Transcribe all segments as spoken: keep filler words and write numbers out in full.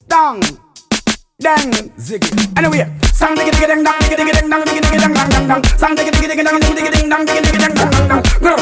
Dang, dang, ziggy. Anyway, sang diggy diggy ding dang, diggy diggy ding dang, diggy diggy ding dang dang dang. Sang diggy diggy diggy dang, diggy diggy ding dang, diggy diggy ding dang dang dang.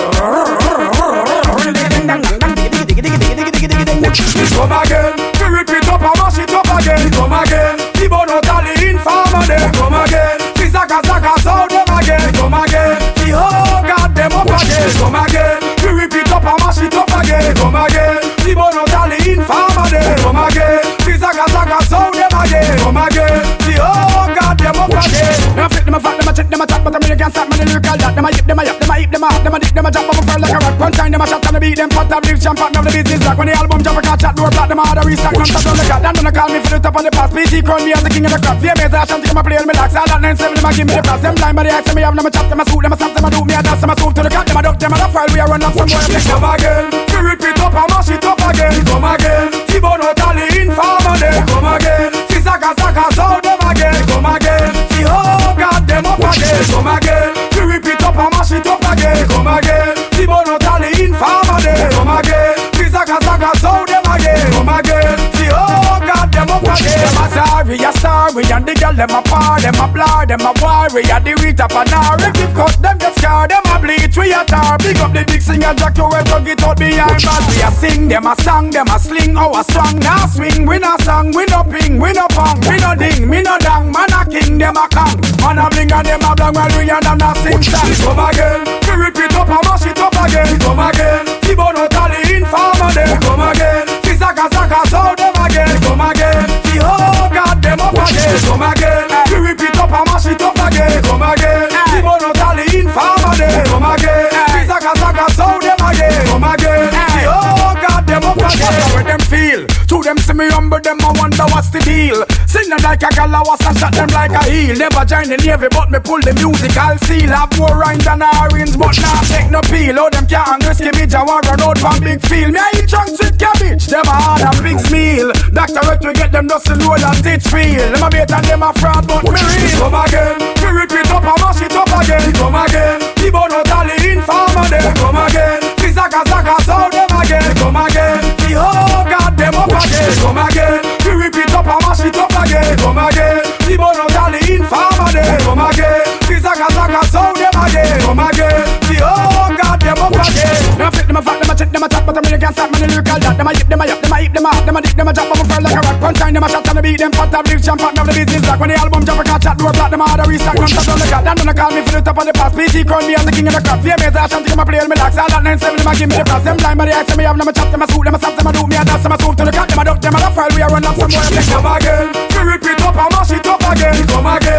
Ding dang dang dang, diggy diggy diggy diggy diggy diggy diggy ding. We come again, we repeat up and mash it up again. We come again, we burn out all the informer them. We come again, we zaga zaga sound them again. We come again, we hug God them up again. We come again, we repeat up and mash it up again. We come again, we burn out all the informer them. We come again, we zaga zaga sound them again. Come again, we hug God them up again. Them a flip, them a fat, them a check, them a chat, but I mean you can't stop me the lyrical that. Them a hip, them a yap, them a hip, them a hop, them a dick, them a jump up a fur like a rock. One time them a shot and a beat, them pot up, live champion of the business black. When the album jump a catch at door black, them a hard a restock, non stop on the cat. Dan don't call me for the top on the pass. P G crown me as the king of the crop. V M A's a shanty, come a play on me lax. All that nine seven, them a give me the props. Them blind by the eyes, them a have, them a chop, them a suit, them a stamp, them a do me a dance, them a swoop to the cat, them a duck, them a file. We a run up some more. They come again, we repeat up and mash it up again. Come again, we burn out all the informer them. Come again, we zaga zaga sound them again. Come again, we hug God them up again. Come again, we repeat up and mash it up again. Come again, we burn out all the informer them. Come again, we zaga zaga sound them again. Come again, we hug God them up again. Them a sorry, a sorry, and the girl them a par, them a blar, them a worry, and the reach up an hour. If you cut them get scarred, them a bleach, we a tar. Big up the big singer, Jack, you will tug it out behind bars. We a sing, them a song, them a sling, our song. Now swing, we no song, we no ping, we no pong, we no ding, me no dang. Man a king, them a kong. Man a bling and them a blang while we and them a sing song. Come again, we repeat up and mash it up again. Come again, we burn out all the informer them. Come again, we zaga zaga sound them again. Come again, we hug God them up again. Come again, we repeat up and mash it up again. Come again, we burn out all the informer them. Come again, we zaga zaga sound them again. Come again, we hug God them up again. Where them feel, to them see me humble, them I wonder what's the deal. Sing them like a gal, I was and shot them like a heel. Never join the navy, but me pull the musical seal. Have more rhymes than orange, but nah take no peel. Oh, them can't risky me, I want run out from big field. Me I eat chunks with cabbage, them a hard and big meal. Doctor Red we get them dust and roll and stitch feel. Them a bait and them a fraud, but me real. Come again, we repeat up and mash it up again. Come again, we burn out all the informer them. Come again, we zaga zaga sound them again. Come again, we hug God them up again. Come again, we repeat up and mash it up again. Come again, we burn out all the informer them. Come again, we zaga zaga sound them again. Come again, we hug God them up again. Them a flip, them a fat, them a check, them a chat, but I mean you can't stop me the lyrical that. Them a hip, them a yap, them a hip, them a hop, them a dick, them a jump up a fur like a rock. One time them a shot and a beat, them pot up, live champion of the business black. When the album jump a catch at door black, them a hard a restock, non stop on the cat. Dan don't call me for the top of the pass. P G crown me as the king of the crop. V M A's a shanty, come a play on me lax. All that nine seven, them a give me the props. Them blind by the eyes, them a have, them a chop, them a suit, them a stamp, them a do me a dance, them a swoop to the cat, them a duck, them a file. We a run up some more. Come again, we repeat up and mash it up again. Come again.